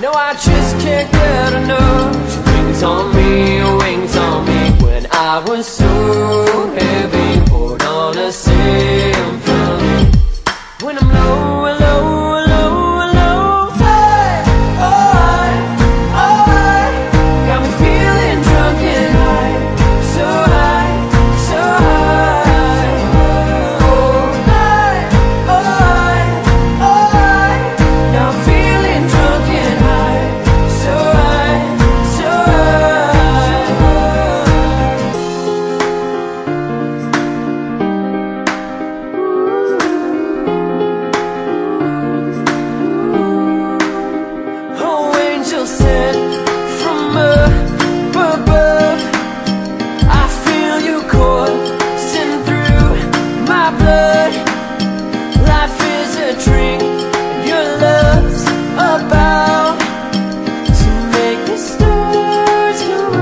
No, I just can't get enough. Wings on me. When I was so heavy, poured on a symphony. When I'm low, low, low, low, hey, oh, got me feeling drunk and high, so high, so high. Oh, now I'm feeling drunk and high, so high, so Oh, angel sent from above, I feel you coursing through my blood. Life is a drink, and your love's about to make the stars come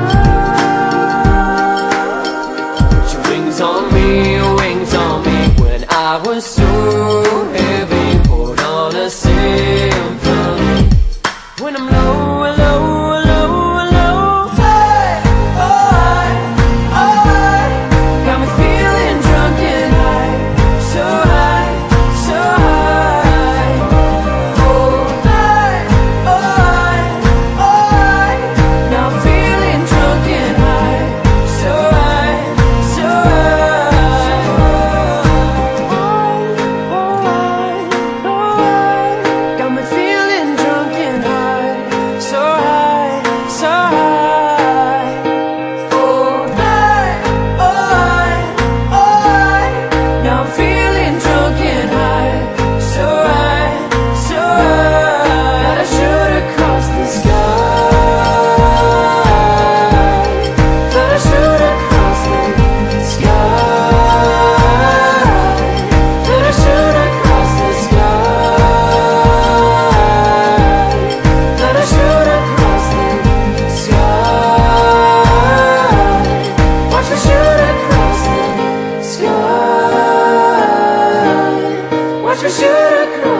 out. Put your wings on me. When I was so heavy, poured on a symphony. When I'm low, low, low, low, hey, oh, got me feeling drunk and high, so high, so high. Oh, now I'm feeling drunk and high, so high, so high. Got me feeling drunk and high, so high, so high. Oh, now I'm feeling drunk and high, so high, so high. That I should have crossed the sky. That I should have crossed the sky. That I should have crossed the sky. That I should have crossed the sky. Watch me should have crossed the sky. Watch me should have crossed